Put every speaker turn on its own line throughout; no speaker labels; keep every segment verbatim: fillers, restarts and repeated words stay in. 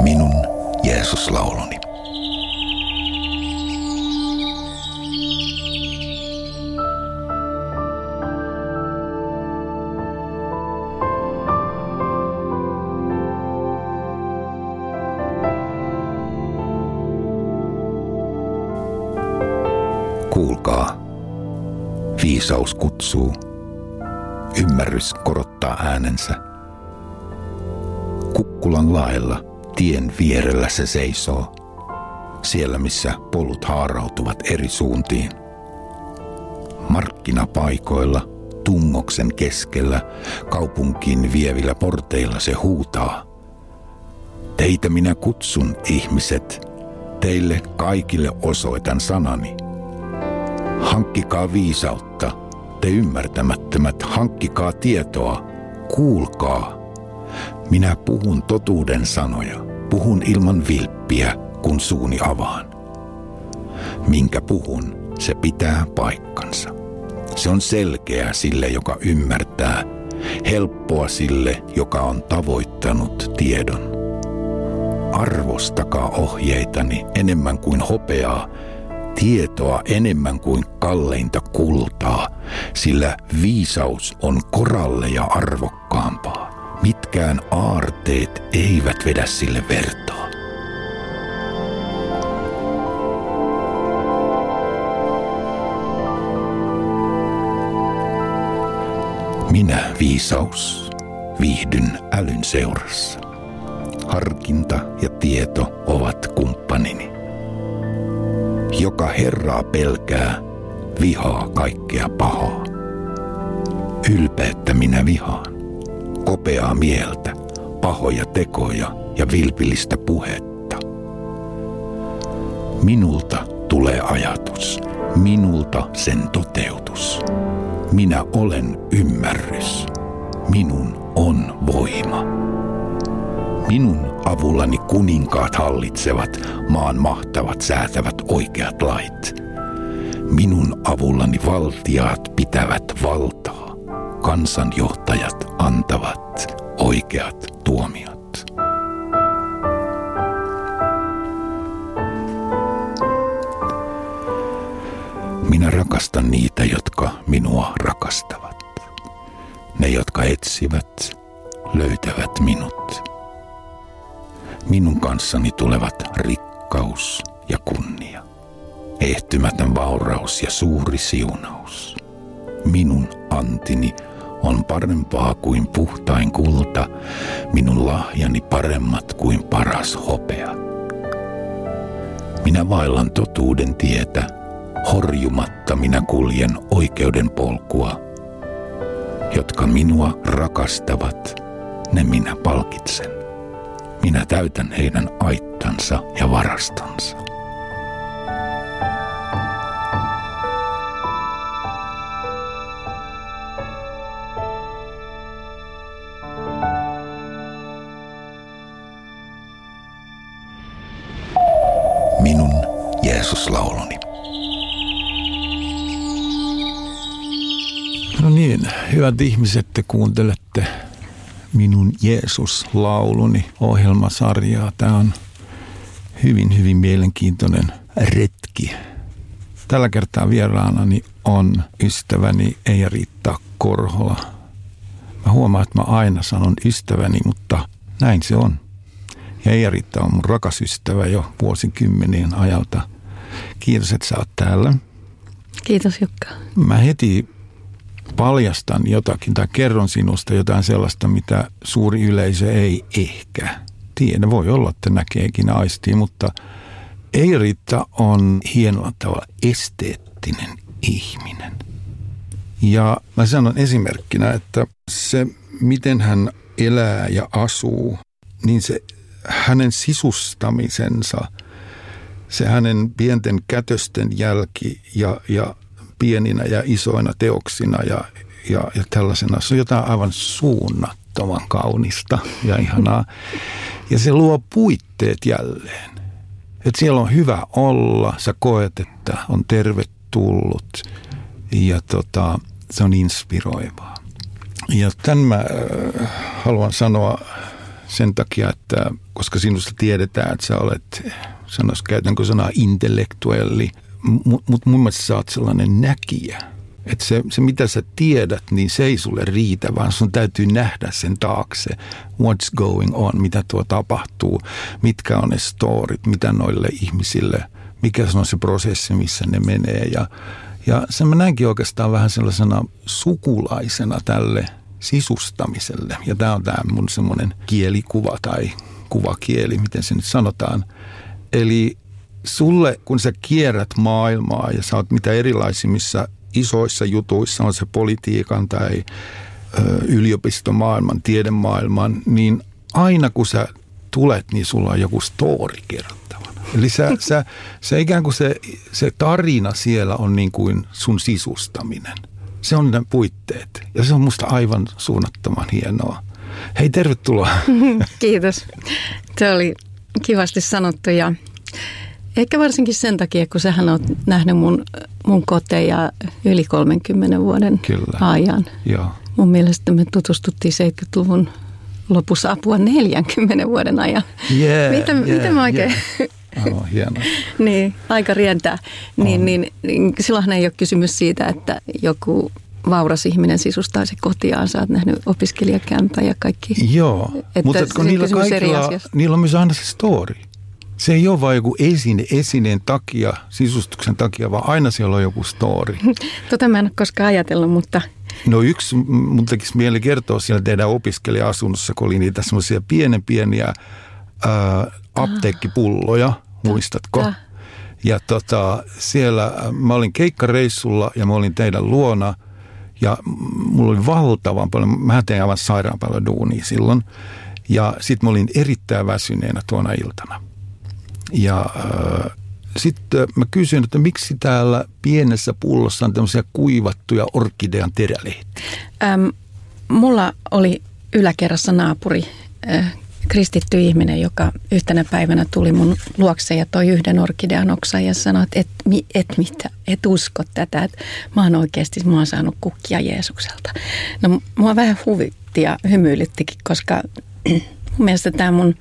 Minun Jeesus-lauluni. Kuulkaa, viisaus kutsuu, ymmärrys korottaa äänensä. Kukkulan laella tien vierellä se seisoo, siellä missä polut haarautuvat eri suuntiin. Markkinapaikoilla, tungoksen keskellä, kaupunkiin vievillä porteilla se huutaa. Teitä minä kutsun, ihmiset, teille kaikille osoitan sanani. Hankkikaa viisautta, te ymmärtämättömät, hankkikaa tietoa, kuulkaa. Minä puhun totuuden sanoja, puhun ilman vilppiä, kun suuni avaan. Minkä puhun, se pitää paikkansa. Se on selkeää sille, joka ymmärtää, helppoa sille, joka on tavoittanut tiedon. Arvostakaa ohjeitani enemmän kuin hopeaa, tietoa enemmän kuin kalleinta kultaa, sillä viisaus on koralleja arvokkaampaa. Mitkään aarteet eivät vedä sille vertaa. Minä, viisaus, viihdyn älyn seurassa. Harkinta ja tieto ovat kumppanini. Joka Herraa pelkää, vihaa kaikkea pahaa. Ylpeyttä minä vihaan, kopeaa mieltä, pahoja tekoja ja vilpillistä puhetta. Minulta tulee ajatus, minulta sen toteutus. Minä olen ymmärrys, minun on voima. Minun avullani kuninkaat hallitsevat, maan mahtavat säätävät oikeat lait. Minun avullani valtiaat pitävät valtaa, kansanjohtajat antavat oikeat tuomiot. Minä rakastan niitä, jotka minua rakastavat. Ne, jotka etsivät, löytävät minut. Minun kanssani tulevat rikkaus ja kunnia, ehtymätön vauraus ja suuri siunaus. Minun antini on parempaa kuin puhtain kulta, minun lahjani paremmat kuin paras hopea. Minä vaellan totuuden tietä, horjumatta minä kuljen oikeuden polkua. Jotka minua rakastavat, ne minä palkitsen. Minä täytän heidän aittansa ja varastonsa. Minun Jeesus-lauluni.
No niin, hyvät ihmiset, te kuuntelette Minun Jeesus-lauluni ohjelmasarjaa. Tämä on hyvin, hyvin mielenkiintoinen retki. Tällä kertaa vieraanani on ystäväni Eija-Riitta Korhola. Mä huomaan, että mä aina sanon ystäväni, mutta näin se on. Ja Eija-Riitta on mun rakas ystävä jo vuosikymmenien ajalta. Kiitos, että sä oot täällä.
Kiitos, Jukka.
Mä heti paljastan jotakin tai kerron sinusta jotain sellaista, mitä suuri yleisö ei ehkä tiedä. Voi olla, että näkeekin aistii, mutta Eija-Riitta on hienolla tavalla esteettinen ihminen. Ja mä sanon esimerkkinä, että se, miten hän elää ja asuu, niin se hänen sisustamisensa, se hänen pienten kätösten jälki ja, ja pieninä ja isoina teoksina ja, ja, ja tällaisena. Se on jotain aivan suunnattoman kaunista ja ihanaa. Ja se luo puitteet jälleen. Että siellä on hyvä olla, sä koet, että on tervetullut ja tota, se on inspiroivaa. Ja tämän mä äh, haluan sanoa sen takia, että koska sinusta tiedetään, että sä olet, sanois käytänkö sanaa intellektuelli, mutta mut mun mielestä sä oot sellainen näkijä. Että se, se, mitä sä tiedät, niin se ei sulle riitä, vaan sun täytyy nähdä sen taakse. What's going on, mitä tuo tapahtuu, mitkä on ne storit, mitä noille ihmisille, mikä on se prosessi, missä ne menee. Ja, ja sen mä näinkin oikeastaan vähän sellaisena sukulaisena tälle sisustamiselle. Ja tää on tää mun semmoinen kielikuva tai kuvakieli, miten se nyt sanotaan. Eli sulle, kun sä kierrät maailmaa ja sä oot mitä erilaisimmissa isoissa jutuissa, on se politiikan tai ö, yliopistomaailman, tiedemaailman, niin aina kun sä tulet, niin sulla on joku story kerrottavana. Eli sä, sä, sä ikään kuin se, se tarina siellä on niin kuin sun sisustaminen. Se on ne puitteet ja se on musta aivan suunnattoman hienoa. Hei, tervetuloa.
Kiitos. Se oli kivasti sanottu ja ehkä varsinkin sen takia, kun sähän oot nähnyt mun, mun koteja yli kolmenkymmenen vuoden Kyllä. ajan.
Joo.
Mun mielestä me tutustuttiin seitsemänkymmentäluvun lopussa apua neljänkymmenen vuoden ajan.
Yeah,
mitä,
yeah,
mitä mä oikein...
Yeah. Oh, hienoa.
niin, aika rientää. Niin, oh. niin, niin, silloinhan ei ole kysymys siitä, että joku vauras ihminen sisustaisi kotiaan. Sä oot nähnyt opiskelijakämpä ja kaikki.
Joo, että mutta kun niillä, kaikilla, niillä on myös aina se story. Se ei ole vain joku esine, esineen takia, sisustuksen takia, vaan aina siellä on joku story.
Tota mä en ole koskaan ajatellut, mutta...
No yksi, mun tekisi mieli kertoa siellä teidän opiskelija-asunnossa, kun oli niitä semmoisia pienen pieniä ää, apteekkipulloja, ah, muistatko? Totta. Ja tota, siellä mä olin keikkareissulla ja mä olin teidän luona ja mulla oli valtavan paljon, mä tein aivan sairaan paljon duunia silloin. Ja sit mä olin erittäin väsyneenä tuona iltana. Ja äh, sitten mä kysyin, että miksi täällä pienessä pullossa on tämmöisiä kuivattuja orkidean terälehtiä?
Ähm, mulla oli yläkerrassa naapuri, äh, kristitty ihminen, joka yhtenä päivänä tuli mun luokse ja toi yhden orkidean oksan ja sanoi, että et, et, mitä, et usko tätä, että mä oon oikeasti, mä oon saanut kukkia Jeesukselta. No mua vähän huvitti ja hymyilyttikin, koska mun mielestä tämä mun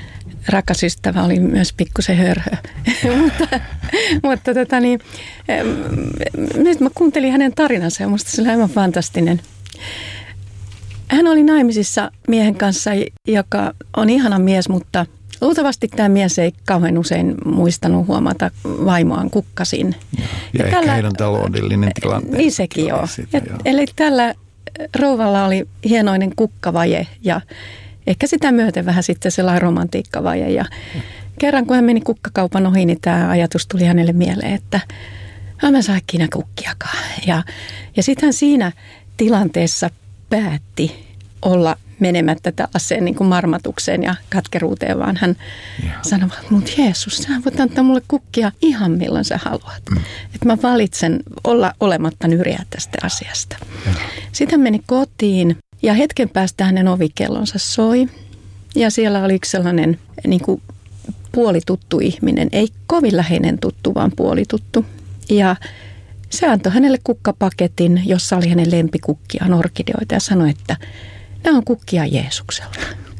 rakas ystävä oli myös pikkusen hörhö, mutta, mutta tota niin, nyt mä kuuntelin hänen tarinansa ja musta se oli aivan fantastinen. Hän oli naimisissa miehen kanssa, joka on ihana mies, mutta luultavasti tämä mies ei kauhean usein muistanut huomata vaimoaan kukkasin.
Ja, ja, ja ehkä tällä, heidän taloudellinen tilanne.
Niin sekin joo. Sitä, joo. Eli tällä rouvalla oli hienoinen kukkavaje ja ehkä sitä myöten vähän sitten sellainen romantiikkavaje. Ja kerran kun hän meni kukkakaupan ohi, niin tämä ajatus tuli hänelle mieleen, että mä saa ikinä kukkiakaan. Ja, ja sitten hän siinä tilanteessa päätti olla menemättä tällaiseen niin kuin marmatukseen ja katkeruuteen, vaan hän yeah. sanoi, mutta Jeesus, sä voit antaa mulle kukkia ihan milloin sä haluat. Mm. Että mä valitsen olla olematta nyriä tästä asiasta. Yeah. Sitten hän meni kotiin ja hetken päästä hänen ovikellonsa soi. Ja siellä oli yksi sellainen niin kuin puolituttu ihminen, ei kovin läheinen tuttu, vaan puolituttu. Ja se antoi hänelle kukkapaketin, jossa oli hänen lempikukkiaan, orkideoita, ja sanoi, että nämä on kukkia Jeesukselta.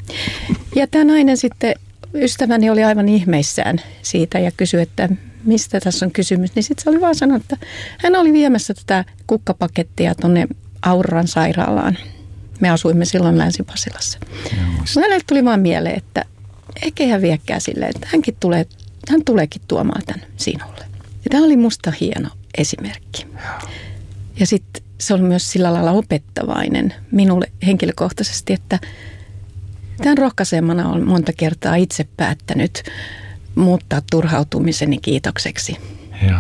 Ja tämä nainen sitten, ystäväni oli aivan ihmeissään siitä ja kysyi, että mistä tässä on kysymys. Niin sitten se oli vaan sanonut, että hän oli viemässä tätä kukkapakettia tuonne Auroran sairaalaan. Me asuimme silloin Länsi-Pasilassa. Hänelle tuli vaan mieleen, että eikä hän viekään silleen, että hänkin tulee, hän tuleekin tuomaan tämän sinulle. Ja tämä oli musta hieno esimerkki. Ja sitten se oli myös sillä lailla opettavainen minulle henkilökohtaisesti, että tämän rohkaisemana olen monta kertaa itse päättänyt muuttaa turhautumiseni kiitokseksi.
Joo.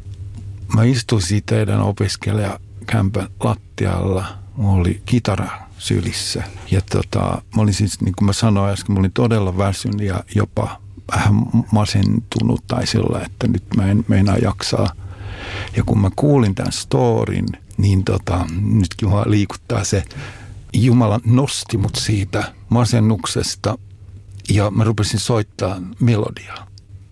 Mä istuin teidän opiskelijakämpän lattialla. Mulla oli kitara sylissä. Ja tota, mä olin siis, niin kuin mä sanoin äsken, mä olin todella väsynyt ja jopa vähän masentunut tai sillä, että nyt mä en meinaa jaksaa. Ja kun mä kuulin tämän storin, niin tota, nytkin mua liikuttaa se, Jumala nosti mut siitä masennuksesta ja mä rupesin soittaa melodiaa.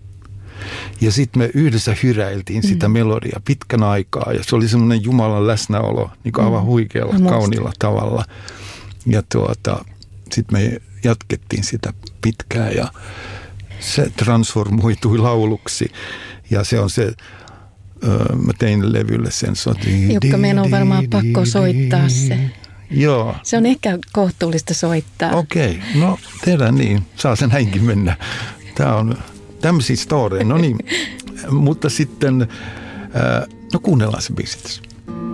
Ja sitten me yhdessä hyräiltiin sitä mm. melodiaa pitkän aikaa ja se oli semmoinen Jumalan läsnäolo niin aivan huikealla, mm. kauniilla tavalla. Ja tuota, sitten me jatkettiin sitä pitkään ja se transformoitui lauluksi. Ja se on se, öö, mä tein levylle sen.
Jukka, meidän on varmaan pakko soittaa se.
Joo.
Se on ehkä kohtuullista soittaa.
Okei, okay. No tehdään niin. Saa sen näinkin mennä. Tämä on tämmöisiä storeja. No niin, mutta sitten, ää, no kuunnellaan se biisi tässä.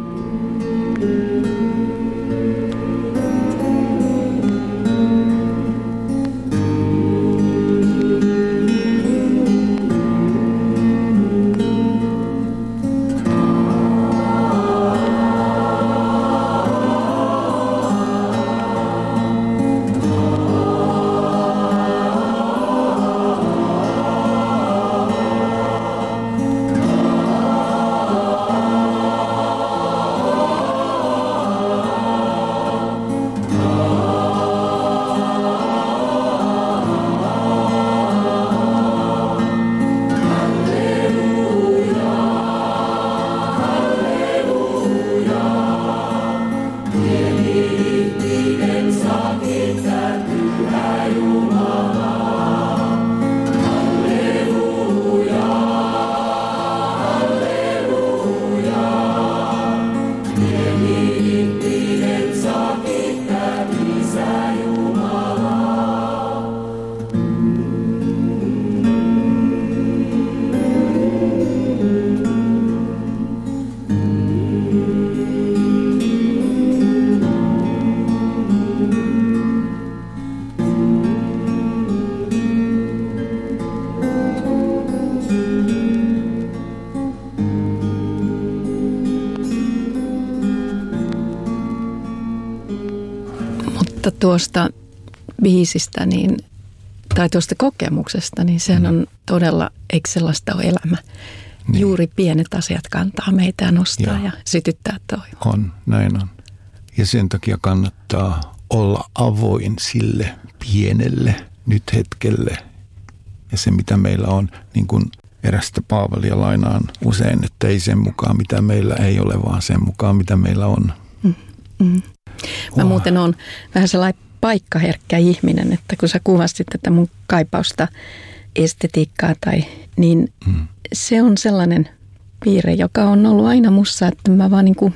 Tuosta biisistä niin, tai tuosta kokemuksesta, niin sehän on todella, eikö sellaista ole elämä? Niin. Juuri pienet asiat kantaa meitä ja nostaa ja, ja sytyttää toivoa.
On, näin on. Ja sen takia kannattaa olla avoin sille pienelle nyt hetkelle. Ja se, mitä meillä on, niin kuin erästä Paavelia lainaan usein, että ei sen mukaan, mitä meillä ei ole, vaan sen mukaan, mitä meillä on.
Mm, mm. Mä wow. muuten on vähän sellainen paikkaherkkä ihminen, että kun sä kuvasit tätä mun kaipausta estetiikkaa, tai, niin mm. se on sellainen piirre, joka on ollut aina mussa, että mä vaan niin kuin,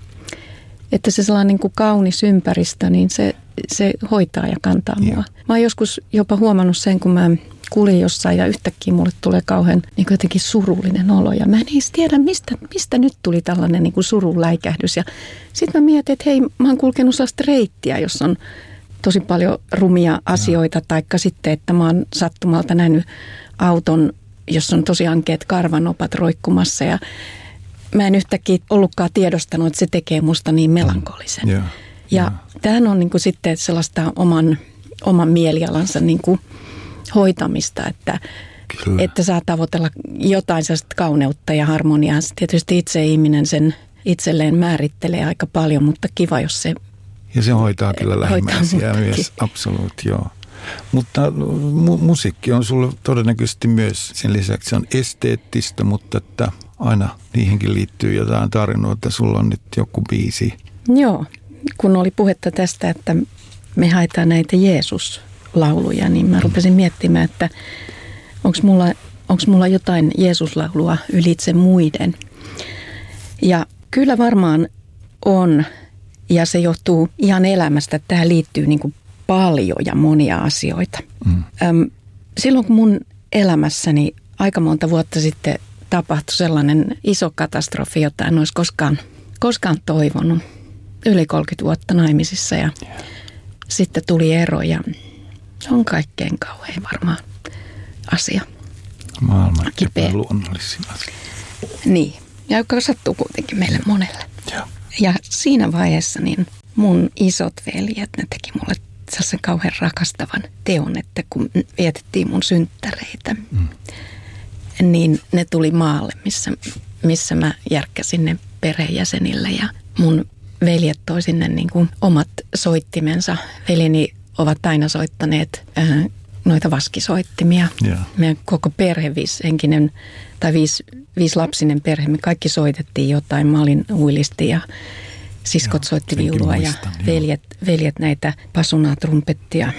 että se sellainen niin kuin kaunis ympäristö, niin se, se hoitaa ja kantaa mua. Yeah. Mä oon joskus jopa huomannut sen, kun mä kuljin jossain ja yhtäkkiä mulle tulee kauhean niin kuin jotenkin surullinen olo. Ja mä en edes tiedä, mistä, mistä nyt tuli tällainen niin kuin surun läikähdys. Ja sitten mä mietin, että hei, mä oon kulkenut sellaista reittiä, jossa on tosi paljon rumia asioita. Taikka sitten, että mä oon sattumalta nähnyt auton, jossa on tosi ankeat karvanopat roikkumassa. Ja mä en yhtäkkiä ollutkaan tiedostanut, että se tekee musta niin melankolisen. Mm. Yeah. Ja yeah. tämähän on niin kuin sitten sellaista oman, oman mielialansa niin kuin hoitamista, että, että saa tavoitella jotain sellaista kauneutta ja harmoniaa. Tietysti itse ihminen sen itselleen määrittelee aika paljon, mutta kiva, jos se
ja se hoitaa kyllä lähimmäisiä myös, absoluut, joo. Mutta mu- musiikki on sulle todennäköisesti myös, sen lisäksi se on esteettistä, mutta että aina niihinkin liittyy jotain tarinoita. Sulla on nyt joku biisi.
Joo, kun oli puhetta tästä, että me haetaan näitä Jeesus-lauluja, niin mä rupesin miettimään, että onko mulla, onko mulla jotain Jeesus-laulua ylitse muiden. Ja kyllä varmaan on, ja se johtuu ihan elämästä, että tähän liittyy niin kuin paljon ja monia asioita. Mm. Öm, silloin kun mun elämässäni aika monta vuotta sitten tapahtui sellainen iso katastrofi, jota en olisi koskaan, koskaan toivonut. Yli kolmekymmentä vuotta naimisissa ja yeah. sitten tuli ero ja se on kaikkein kauhein varmaan asia.
Maailman epäluonnollisin asia.
Niin, ja joka sattuu kuitenkin meille monelle.
Yeah.
Ja siinä vaiheessa niin mun isot veljet, ne teki mulle sellaisen kauhean rakastavan teon, että kun vietettiin mun synttäreitä, mm. niin ne tuli maalle, missä, missä mä järkkäsin ne perheenjäsenille ja mun veljet toi sinne niin kuin omat soittimensa. Veljeni ovat aina soittaneet äh, noita vaskisoittimia. Yeah. Meidän koko perhe, viisihenkinen tai viisi, viisilapsinen perhe, me kaikki soitettiin jotain. Mä olin uilisti ja siskot joo, soitti viulua ja veljet, veljet näitä pasunaa, trumpettia,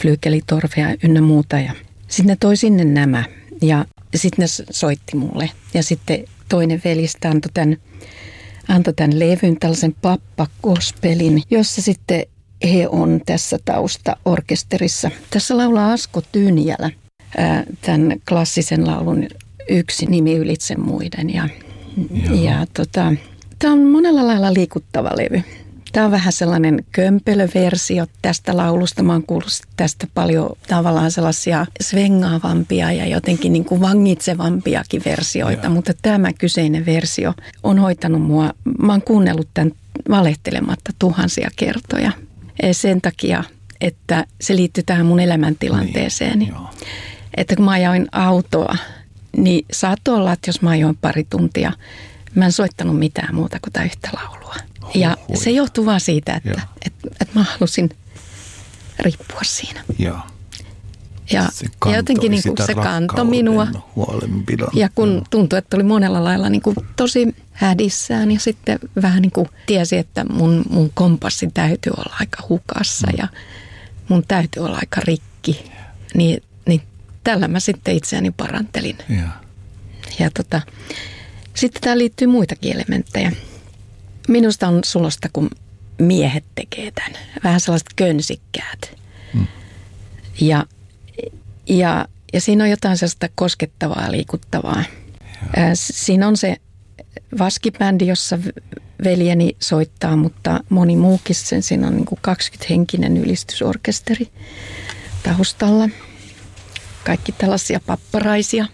flyykelitorvea ynnä muuta. Ja sitten ne toi sinne nämä ja sitten ne soitti mulle. Ja sitten toinen veljistä antoi tämän, antoi tämän levyn, tällaisen pappakospelin, jossa sitten he on tässä taustaorkesterissa. Tässä laulaa Asko Tyynjälä, ää, tämän klassisen laulun Yksi nimi ylitse muiden. Ja, ja tota, tämä on monella lailla liikuttava levy. Tämä on vähän sellainen kömpelöversio tästä laulusta. Mä oon kuullut tästä paljon tavallaan sellaisia svengaavampia ja jotenkin niin kuin vangitsevampiakin versioita. Ja. Mutta tämä kyseinen versio on hoitanut mua. Mä oon kuunnellut tämän valehtelematta tuhansia kertoja. Sen takia, että se liittyy tähän mun elämäntilanteeseeni. Niin, että kun mä ajoin autoa, niin saattoi olla, että jos mä ajoin pari tuntia, mä en soittanut mitään muuta kuin tämä yhtä laulua. Ja Hui. se johtuu vaan siitä, että, että, että mä halusin riippua siinä.
Ja,
ja, ja jotenkin niin kuin se kantoi minua. Ja kun tuntui, että oli monella lailla niin kuin tosi hädissään ja sitten vähän niin kuin tiesi, että mun, mun kompassin täytyy olla aika hukassa mm. ja mun täytyy olla aika rikki. Niin, niin tällä mä sitten itseäni parantelin. Ja, ja tota, sitten tää liittyy muitakin elementtejä. Minusta on sulosta, kun miehet tekee tämän. Vähän sellaiset könsikkäät. Mm. Ja, ja, ja siinä on jotain sellaista koskettavaa, liikuttavaa. Ja. Siinä on se vaskibändi, jossa veljeni soittaa, mutta moni muukin sen. Siinä on niin kuin kaksikymmentä-henkinen ylistysorkesteri taustalla. Kaikki tällaisia papparaisia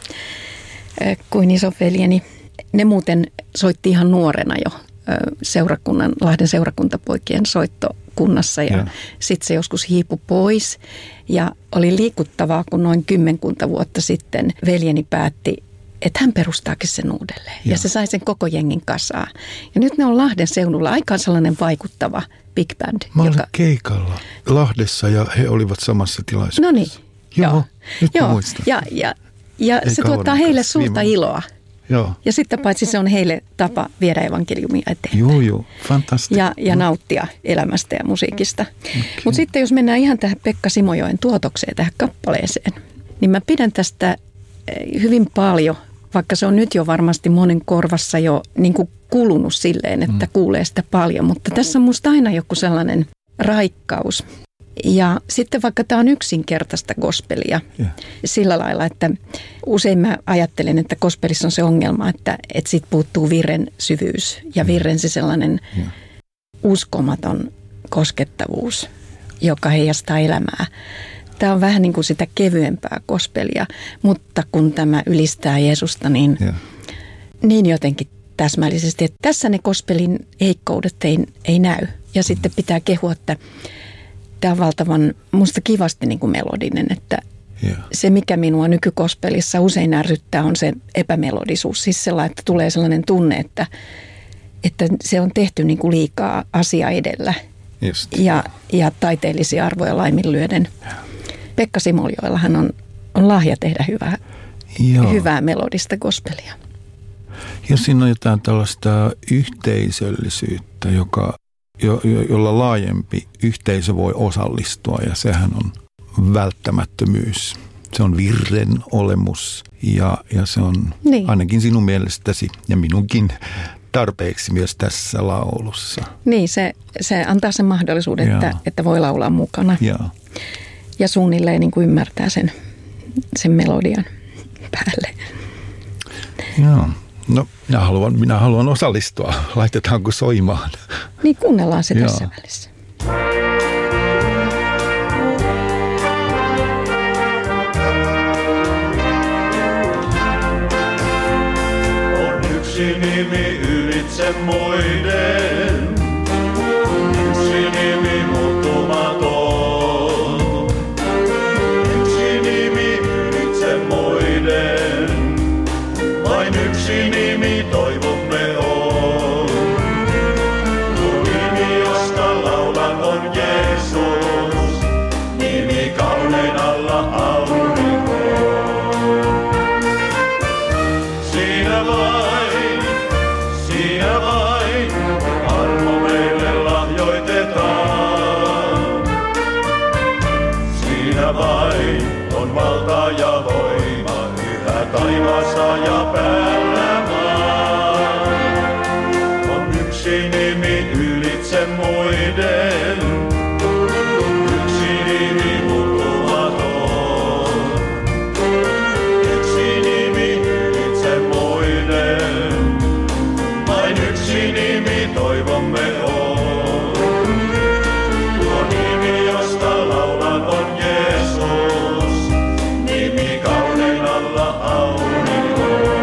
kuin isoveljeni. Ne muuten soitti ihan nuorena jo seurakunnan, Lahden seurakuntapoikien soittokunnassa ja, ja. sitten se joskus hiipui pois. Ja oli liikuttavaa, kun noin kymmenkunta vuotta sitten veljeni päätti, että hän perustaakin sen uudelleen. Ja, ja se sai sen koko jengin kasaan. Ja nyt ne on Lahden seudulla aika sellainen vaikuttava big band.
Mä olin joka... keikalla Lahdessa ja he olivat samassa tilaisuudessa.
No niin.
Joo, joo. Nyt
joo.
muistan.
Ja, ja, ja se tuottaa heille suurta viime... iloa. Joo. Ja sitten paitsi se on heille tapa viedä evankeliumia eteenpäin.
Joo, joo, fantastista.
Ja, ja nauttia elämästä ja musiikista. Okay. Mutta sitten jos mennään ihan tähän Pekka Simojoen tuotokseen, tähän kappaleeseen, niin mä pidän tästä hyvin paljon, vaikka se on nyt jo varmasti monen korvassa jo niin kuin kulunut silleen, että mm. kuulee sitä paljon. Mutta tässä on musta aina joku sellainen raikkaus. Ja sitten vaikka tämä on yksinkertaista gospelia yeah. sillä lailla, että usein mä ajattelen, että gospelissa on se ongelma, että, että siitä puuttuu virren syvyys ja virren se sellainen yeah. uskomaton koskettavuus, joka heijastaa elämää. Tämä on vähän niin kuin sitä kevyempää gospelia, mutta kun tämä ylistää Jeesusta niin, yeah. niin jotenkin täsmällisesti, että tässä ne gospelin heikkoudet ei, ei näy. Ja sitten pitää kehua, että tämä on valtavan musta kivasti niin kuin melodinen, että yeah. se mikä minua nykykospelissa usein ärsyttää on se epämelodisuus. Siis sellainen, että tulee sellainen tunne, että, että se on tehty niin kuin liikaa asia edellä ja, ja taiteellisia arvoja laiminlyöden. Yeah. Pekka Simoljoellahan on, on lahja tehdä hyvää, hyvää melodista gospelia.
Ja siinä on jotain tällaista yhteisöllisyyttä, joka... Jo, jo, jolla laajempi yhteisö voi osallistua ja sehän on välttämättömyys. Se on virren olemus ja, ja se on niin. ainakin sinun mielestäsi ja minunkin tarpeeksi myös tässä laulussa.
Niin, se, se antaa sen mahdollisuuden, että, että voi laulaa mukana ja, ja suunnilleen niin kuin ymmärtää sen, sen melodian päälle.
Joo. No, minä haluan, minä haluan osallistua. Laitetaanko soimaan?
Niin, kuunnellaan se tässä välissä.
On yksi nimi ylitse muiden, yksi nimi muuttumaton. Yksi nimi ylitse muiden, vain yksi nimi toivomme on. Tuo nimi, josta laulaa. vain on valta ja voima yhä taivaassa ja päällä maan. On yksi nimi ylitse muiden, yksi nimi muuttumaton. Yksi nimi ylitse muiden, vain yksi nimi toivomme on. Tuo nimi, josta laulan, on Jeesus, nimi kaunein alla auringon.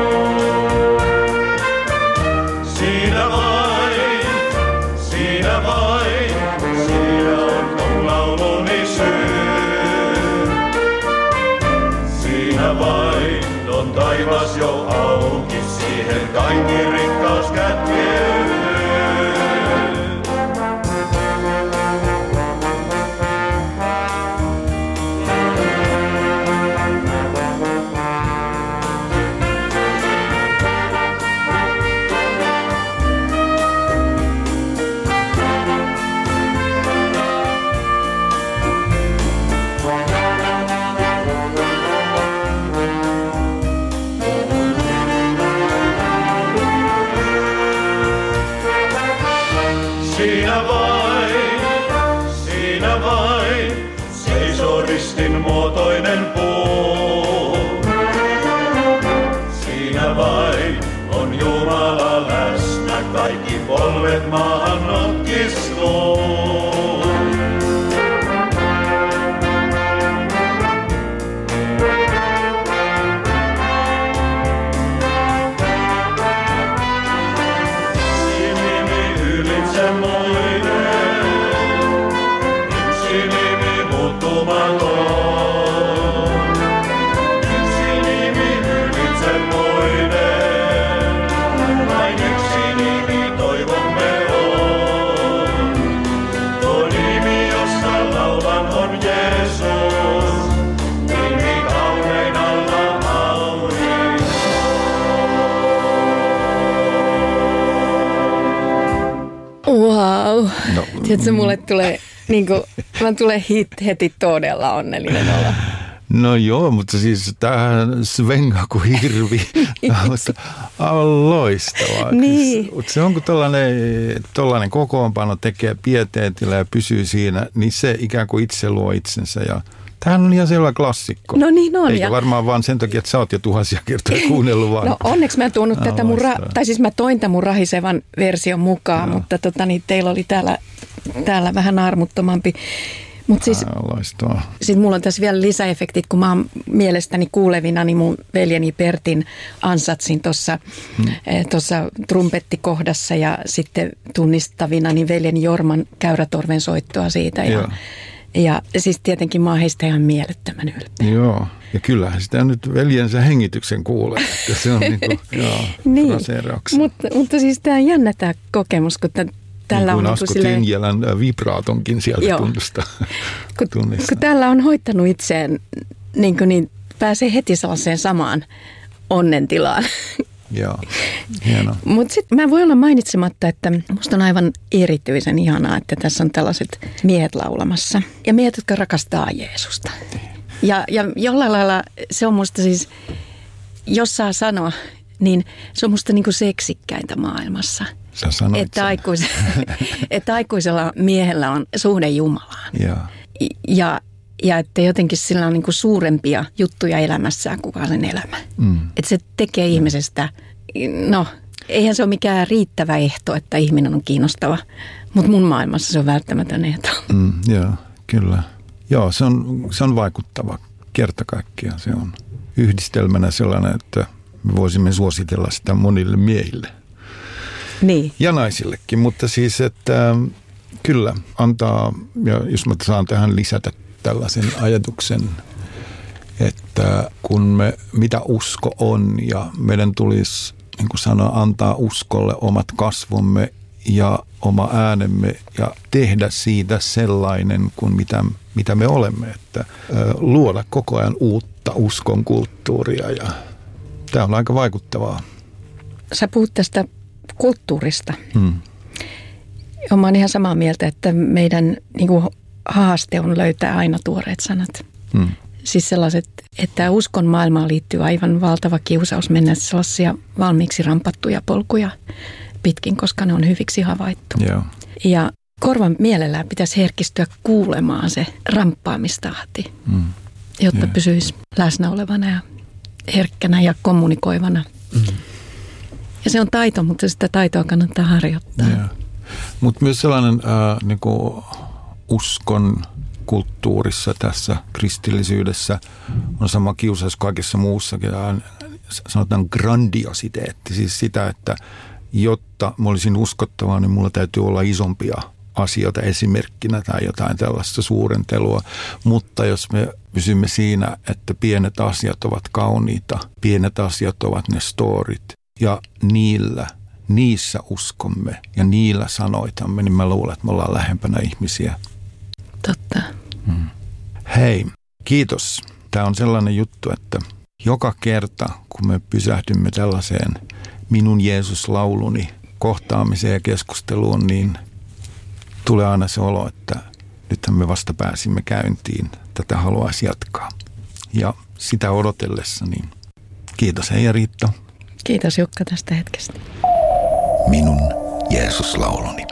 Siinä vain, siinä vain, siinä on mun lauluni syy. Siinä vain on taivas jo auki, siihen kaikki rikkaus kätkeytyy. Siinä vain, siinä vain, seisoo ristin muotoinen puu. Siinä vain on Jumala läsnä, kaikki polvet maahan notkistuu. Ylitse muiden, yksi nimi muuttumaton. Yksi nimi ylitse muiden, vain yksi nimi toivomme on. Tuo nimi, josta laulan, on Jeesus, nimi kaunein alla auringon.
Wow. No. Tiedätkö, mulle tulee, niin kuin, mä tulee hit, heti todella onnellinen olla.
No joo, mutta siis tämähän svengaa kuin hirvi. Aivan loistavaa.
Niin.
Mutta se on kun tollainen, tollainen kokoonpano tekee pieteetillä ja pysyy siinä, niin se ikään kuin itse luo itsensä. Ja tämähän on ihan selvä klassikko.
No niin on.
Eikä
ja
varmaan vaan sen takia, että sä oot jo tuhansia kertoja kuunnellut vaan.
No onneksi mä en tuonut no, tätä mun, ra- tai siis mä toin tämän mun rahisevan version mukaan, no. mutta tota, niin teillä oli täällä, täällä vähän armuttomampi. Mutta siis, sit mulla on tässä vielä lisäefektit, kun mä oon mielestäni kuulevina, niin mun veljeni Pertin ansatsin tuossa hmm. trumpettikohdassa ja sitten tunnistavina niin veljeni Jorman käyrätorven soittoa siitä. Ja, ja siis tietenkin mä oon heistä ihan mielettömän ylpeä.
Joo, ja kyllähän sitä nyt veljensä hengityksen kuulee, että se on niin kuin, joo,
niin, mutta, mutta siis tämä on jännä tämä kokemus, kun tämän tällä
niin kuin
on
Asko
silleen,
Tingjelän vibraatonkin sieltä
joo,
tunnistaa.
kun, kun tällä on hoitanut itseään, niin, kuin niin pääsee heti sellaiseen samaan onnentilaan.
Joo, hienoa.
Mutta sitten mä voin olla mainitsematta, että musta on aivan erityisen ihanaa, että tässä on tällaiset miehet laulamassa. Ja miehet, jotka rakastaa Jeesusta. Ja, ja jollain lailla se on musta siis, jos saa sanoa, niin se on musta niinku seksikkäintä maailmassa.
Sä sanoit
että, aikuis, että aikuisella miehellä on suhde Jumalaan.
Ja,
ja, ja että jotenkin sillä on niinku suurempia juttuja elämässään kuin sen elämä. Mm. Että se tekee mm. ihmisestä, no eihän se ole mikään riittävä ehto, että ihminen on kiinnostava. Mutta mun maailmassa se on välttämätön ehto.
Mm, joo, kyllä. Joo, se on, se on vaikuttava kerta kaikkiaan. Se on yhdistelmänä sellainen, että me voisimme suositella sitä monille miehille.
Niin.
Ja naisillekin, mutta siis, että kyllä antaa, ja jos mä saan tähän lisätä tällaisen ajatuksen, että kun me, mitä usko on, ja meidän tulisi, niin kuin sanoa, antaa uskolle omat kasvomme ja oma äänemme, ja tehdä siitä sellainen kuin mitä, mitä me olemme, että luoda koko ajan uutta uskon kulttuuria, ja tämä on aika vaikuttavaa.
Sä puhut tästä kulttuurista.
Hmm.
Mä oon ihan samaa mieltä, että meidän niin kuin, haaste on löytää aina tuoreet sanat. Hmm. siis sellaiset, että uskon maailmaan liittyy aivan valtava kiusaus mennä sellaisia valmiiksi rampattuja polkuja pitkin, koska ne on hyviksi havaittu.
Joo.
Ja korvan mielellään pitäisi herkistyä kuulemaan se ramppaamistahti, mm. jotta yeah. pysyisi läsnä olevana ja herkkänä ja kommunikoivana. Mm. Ja se on taito, mutta sitä taitoa kannattaa harjoittaa. Yeah.
Mutta myös sellainen äh, niinku uskon kulttuurissa tässä kristillisyydessä on sama kiusaus kaikessa muussakin. Sanotaan grandiositeetti, siis sitä, että jotta mä olisin uskottava, niin mulla täytyy olla isompia asioita esimerkkinä tai jotain tällaista suurentelua. Mutta jos me pysymme siinä, että pienet asiat ovat kauniita, pienet asiat ovat ne storit ja niillä, niissä uskomme ja niillä sanoitamme, niin mä luulen, että me ollaan lähempänä ihmisiä.
Totta.
Hmm. Hei, kiitos. Tämä on sellainen juttu, että joka kerta, kun me pysähdymme tällaiseen minun Jeesus-lauluni kohtaamiseen ja keskusteluun, niin tulee aina se olo, että nythän me vasta pääsimme käyntiin. Tätä haluaisi jatkaa. Ja sitä odotellessa, niin kiitos Heija Riitta.
Kiitos Jukka tästä hetkestä.
Minun Jeesus-lauluni.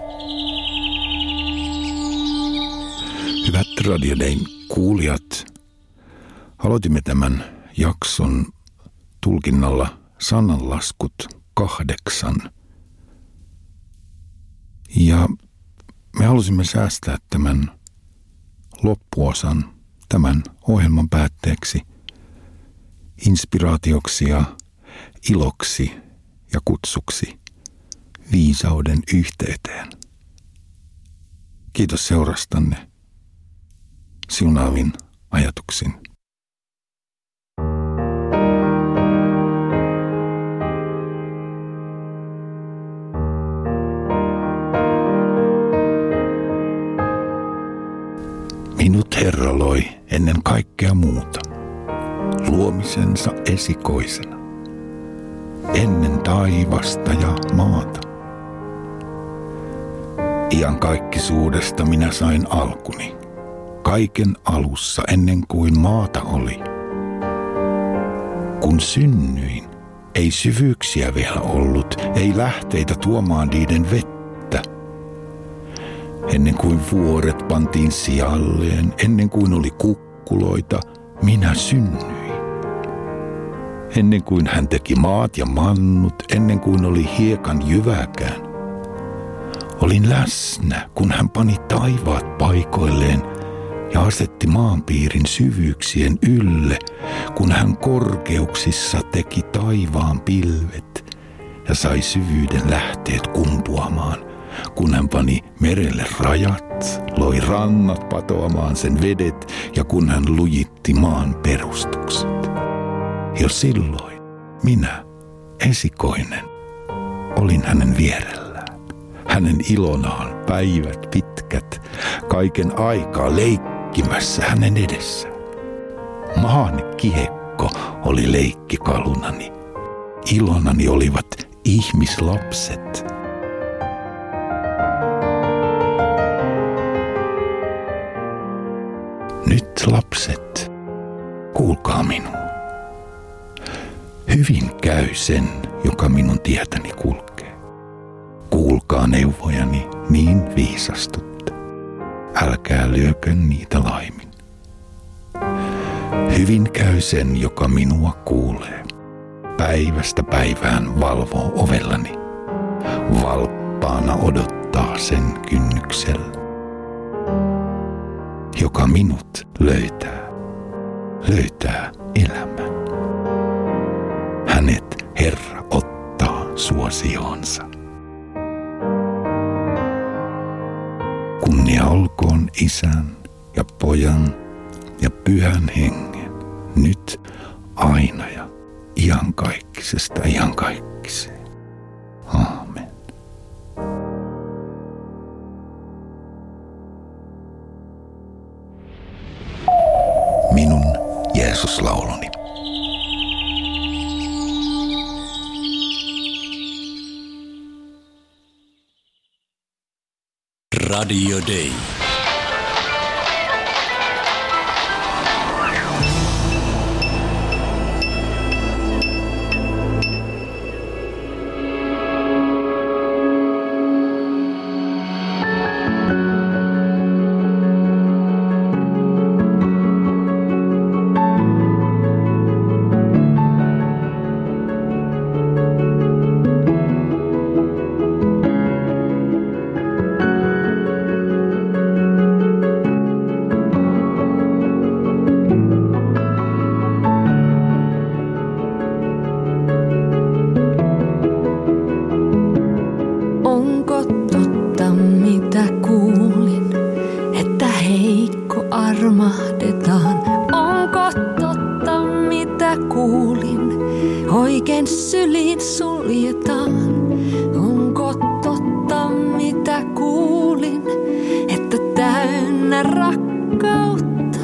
Hyvät Radio Dayn kuulijat, aloitimme tämän jakson tulkinnalla sananlaskut kahdeksan. Ja me halusimme säästää tämän loppuosan tämän ohjelman päätteeksi inspiraatioksi ja iloksi ja kutsuksi viisauden yhteyteen. Kiitos seurastanne. Siunaavin ajatuksin. Minut Herra loi ennen kaikkea muuta, luomisensa esikoisena, ennen taivasta ja maata. Iankaikkisuudesta minä sain alkuni, kaiken alussa ennen kuin maata oli. Kun synnyin, ei syvyyksiä vielä ollut, ei lähteitä tuomaan niiden vettä. Ennen kuin vuoret pantiin sijalleen, ennen kuin oli kukkuloita, minä synnyin. Ennen kuin hän teki maat ja mannut, ennen kuin oli hiekan jyväkään. Olin läsnä, kun hän pani taivaat paikoilleen ja asetti maanpiirin syvyyksien ylle, kun hän korkeuksissa teki taivaan pilvet ja sai syvyyden lähteet kumpuamaan. Kun hän pani merelle rajat, loi rannat patoamaan sen vedet ja kun hän lujitti maan perustukset. Jo silloin minä, esikoinen, olin hänen vierellään. Hänen ilonaan päivät pitkät, kaiken aikaa leikkimässä hänen edessään. Maan kiekko oli leikkikalunani. Ilonani olivat ihmislapset. Nyt lapset, kuulkaa minua. Hyvin käy sen, joka minun tietäni kulkee. Kuulkaa neuvojani, niin viisastutte. Älkää lyökö niitä laimin. Hyvin käy sen, joka minua kuulee. Päivästä päivään valvoo ovellani. Valppaana odottaa sen kynnyksellä. Joka minut löytää, löytää elämän. Hänet Herra ottaa suosioonsa. Kunnia olkoon Isän ja Pojan ja Pyhän Hengen, nyt, aina ja iankaikkisesta iankaikkiseen. Aamen. Minun Jeesus-lauluni.
Radio Day. kuulin, oikein syliin suljetaan. Onko totta mitä kuulin, että täynnä rakkautta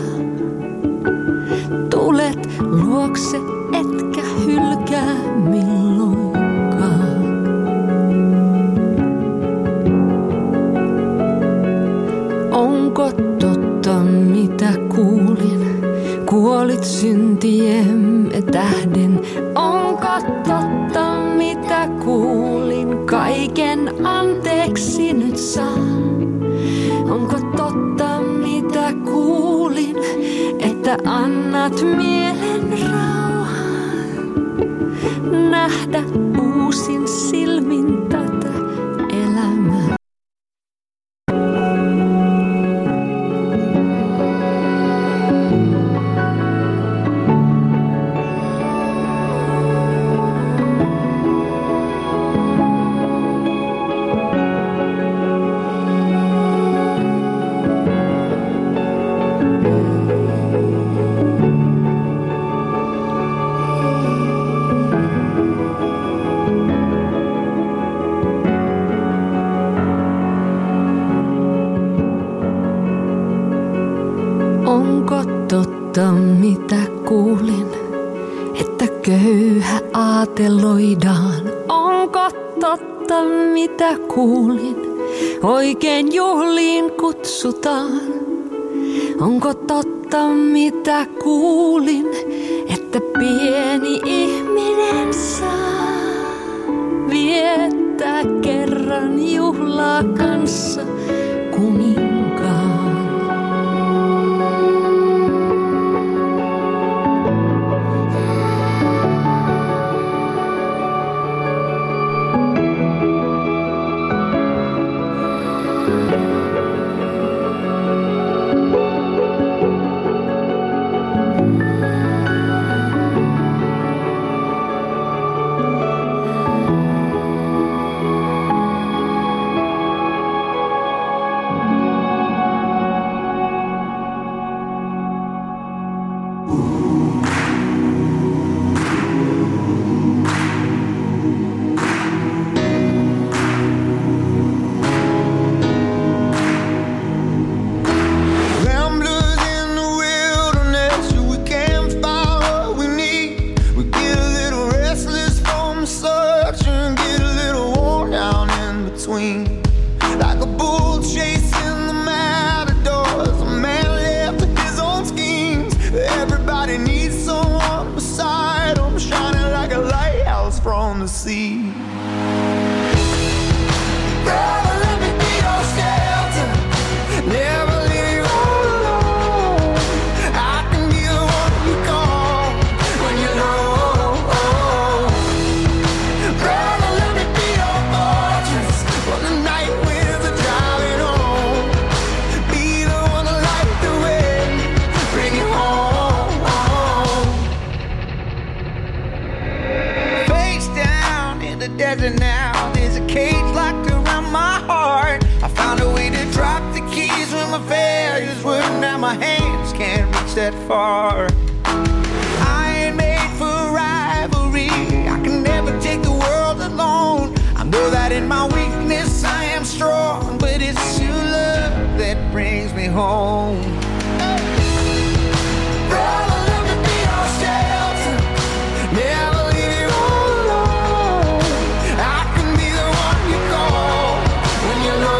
tulet luokse etkä hylkää milloinkaan. Onko totta mitä kuulin, kuolit syntiemme tähden. Onko totta mitä kuulin, kaiken anteeksi nyt saan. Onko totta mitä kuulin, että annat mielen rauhan nähdä uusin silmin tätä elämää. Onko totta mitä kuulin, että köyhä aateloidaan? Onko totta mitä kuulin, oikein juhliin kutsutaan? Onko totta mitä kuulin, että pieni ihminen saa viettää kerran juhlaa kanssa kuninkaan?
That far. I ain't made for rivalry. I can never take the world alone. I know that in my weakness I am strong, but it's your love that brings me home. Brother, let me be your shelter. Never leave you all alone. I can be the one you call when you're low.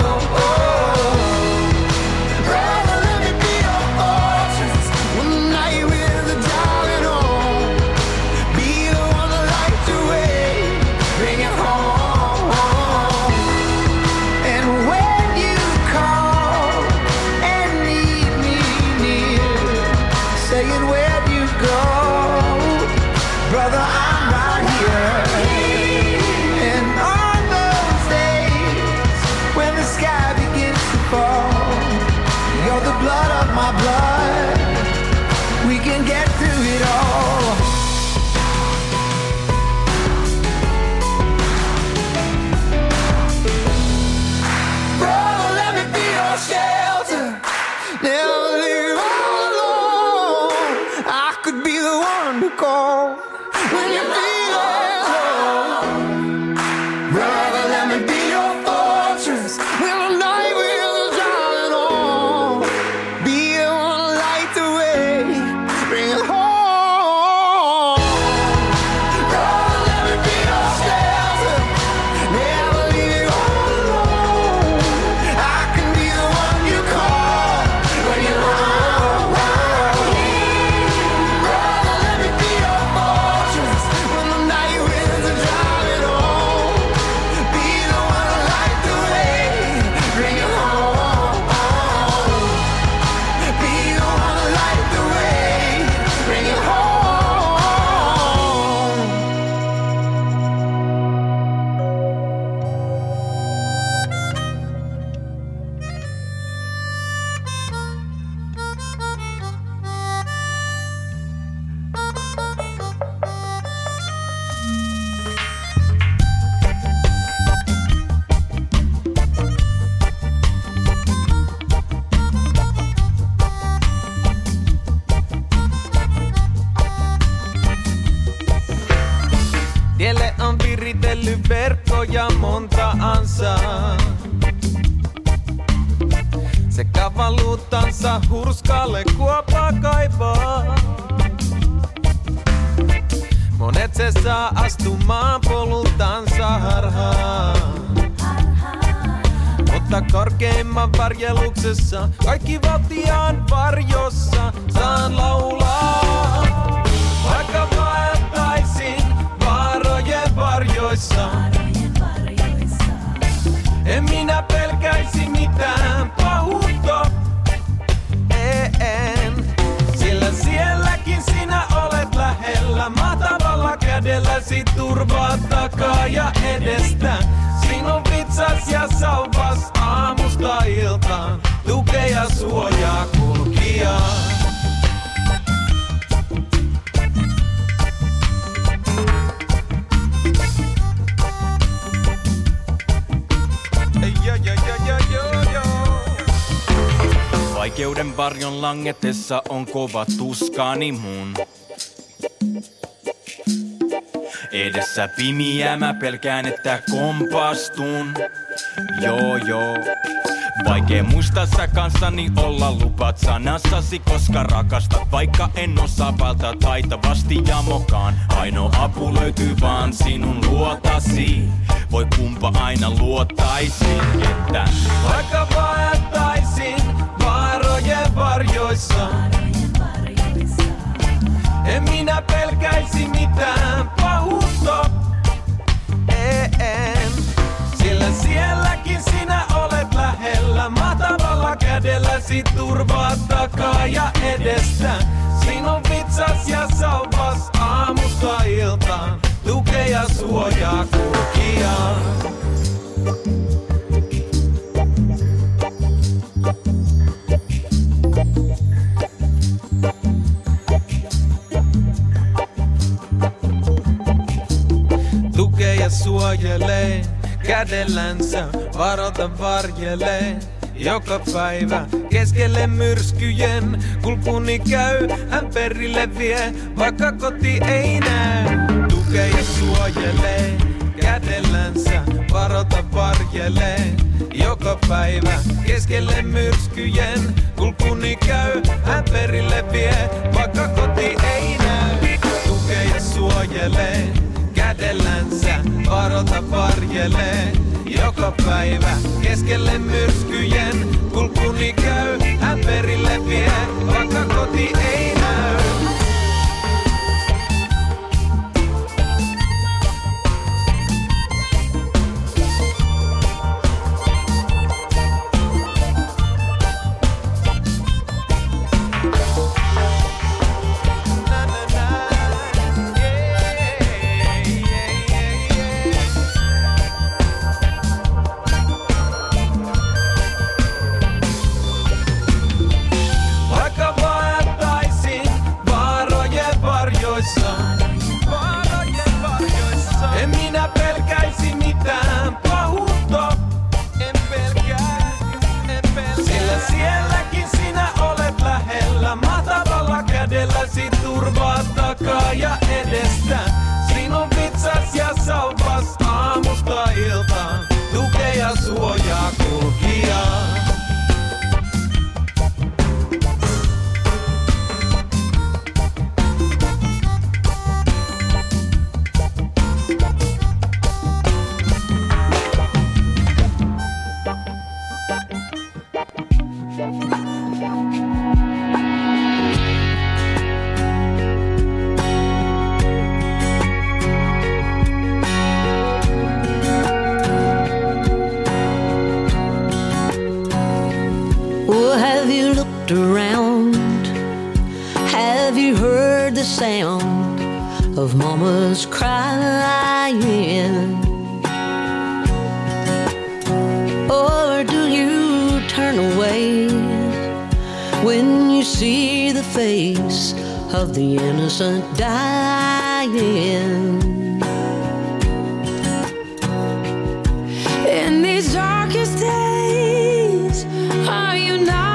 My blood, we can get through it all. Brother, let me be your shelter. Never leave all alone. I could be the one one to call when you feel at home. Brother, let me be your fortress when the night winds are on. Be the one to light the way, bring it home. Brother, let me be your shelter, never leave you all alone. I can be the one you call when you're home. Brother, let me be your fortress when the night winds are driving on. Be the one to light the way, bring it home. Be the one to light the way, bring it home. Tielle on viritellyt verkkoja monta ansaa. Se kavaluuttansa hurskalle kuopaa kaivaa. Monet se saa astumaan polultansa harhaan. Mutta korkeimman varjeluksessa kaikki valtiaan varjossa saan laulaa. Vaikka vaeltaisin vaarojen varjoissa, en minä pelkäisi mitään pahuutta. En, sillä sielläkin sinä olet lähellä. Mahtavalla kädelläsi turvaa takaa ja edestä. Sinun vitsas ja sauvas aamusta iltaan. Tukea ja suojaa kulkijaa.
Vaikeuden varjon langetessa on kova tuskani mun. Edessä pimiä mä pelkään, että kompastun. Joo joo. Vaikee muistaa sä kanssani olla, lupaat sanassasi, koska rakastat. Vaikka en osaa valtaa taitavasti ja mokaan, ainoa apu löytyy vaan sinun luotasi. Voi kumpa aina luottaisin, että vaikka vaeltaisin vaarojen varjoissa, en minä pelkäisi mitään pahuutta. En, sillä sielläkin sinä olet lähellä. Mahtavalla kädelläsi turvaa takaa ja edestä. Sinun vitsas ja sauvas aamusta iltaan. Tukea ja suojaa kulkijaa. Tukee ja suojelee, kädellänsä varalta varjelee. Joka päivä keskelle myrskyjen kulkuni käy, hän perille vie, vaikka koti ei näy. Tukee ja suojelee, kädellänsä varalta varjelee. Joka päivä keskelle myrskyjen kulkuni käy, hän perille vie, vaikka koti ei näy. Tukee ja suojelee, kädellänsä varalta varjelee. Joka päivä keskelle myrskyjen kulkuni käy, hän perille vie, vaikka koti ei näy. Vaikka vaeltaisin
turvaa takaa ja edestä. Sinun vitsas ja salvas aamusta iltaan. Tukea ja suojaa kulkijaa.
Around, have you heard the sound of mama's crying? Or do you turn away when you see the face of the innocent dying? In these darkest days, are you not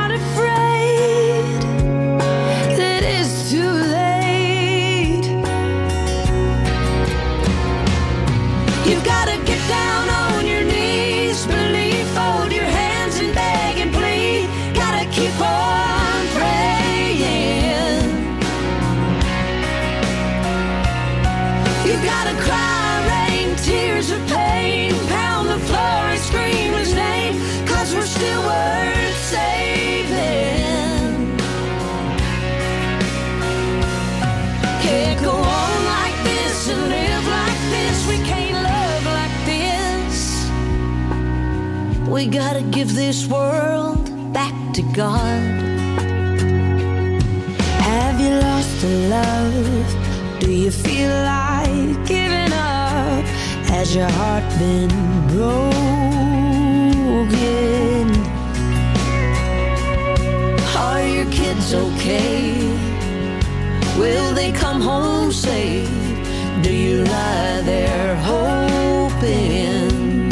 we gotta give this world back to God. Have you lost the love? Do you feel like giving up? Has your heart been broken? Are your kids okay? Will they come home safe? Do you lie there hoping?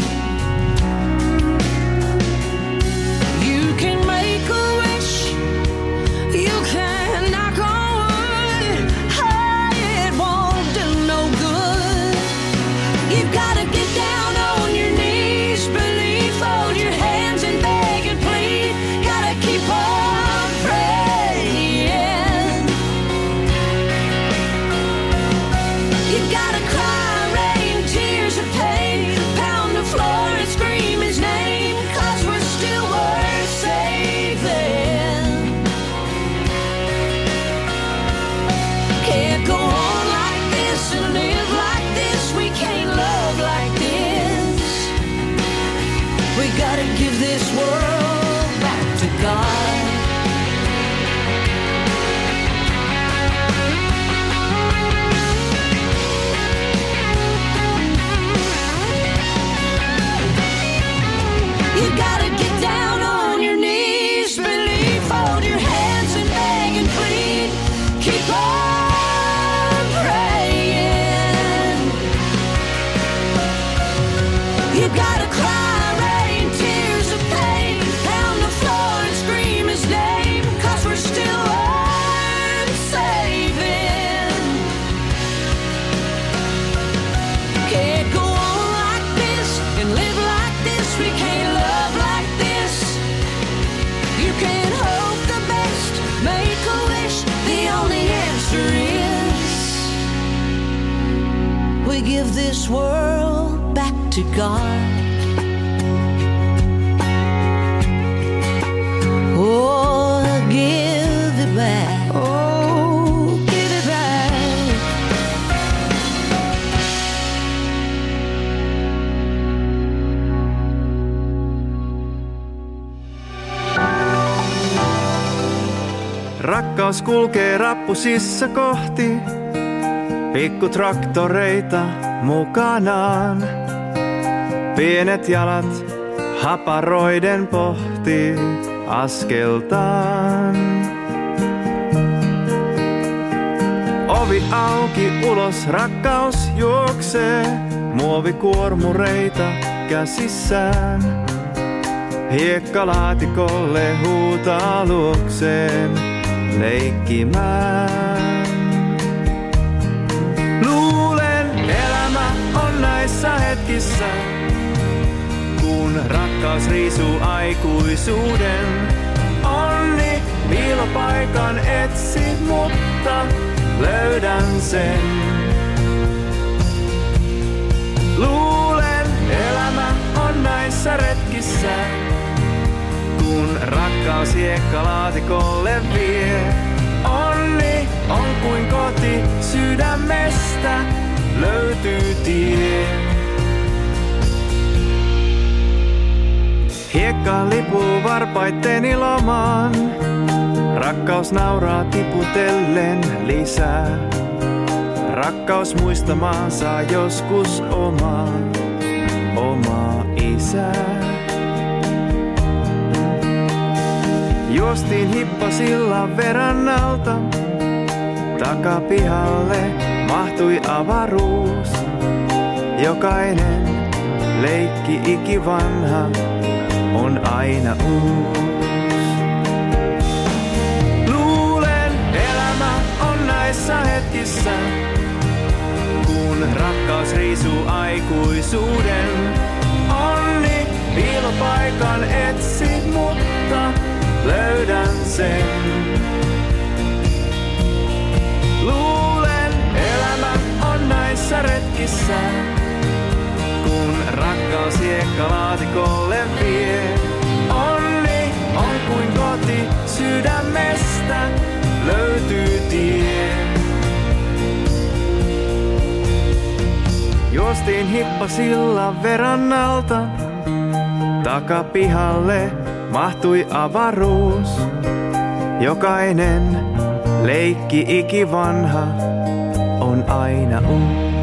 Give this world back to God. Oh, give it back. Oh, give it back.
Rakkaus kulkee rappusissa kohti pikkutraktoreita mukanaan. Pienet jalat haparoiden pohtii askeltaan. Ovi auki, ulos rakkaus juoksee, muovikuormureita käsissään. Hiekkalaatikolle huutaa luokseen leikkimään. kun rakkaus riisuu aikuisuuden. Onni piilopaikan etsi, mutta löydän sen. Luulen, elämä on näissä retkissä, kun rakkaus hiekkalaatikolle vie. Onni on kuin koti, sydämestä löytyy tie. Hiekka lipuu varpaitteni lomaan, rakkaus nauraa tiputellen lisää. Rakkaus muistamaan saa joskus omaa, omaa isää. Juostiin hippasillan verannalta, takapihalle mahtui avaruus. Jokainen leikki ikivanha on aina uus. Luulen, elämä on näissä hetkissä, kun rakkaus riisuu aikuisuuden. Onni piilopaikan etsi, mutta löydän sen. Luulen, elämä on näissä retkissä, kun rakkaus hiekkalaatikolle vie. Onni on kuin koti, sydämestä löytyy tie. Juostiin hippasillan verannalta, takapihalle mahtui avaruus. Jokainen leikki ikivanha on aina uusi.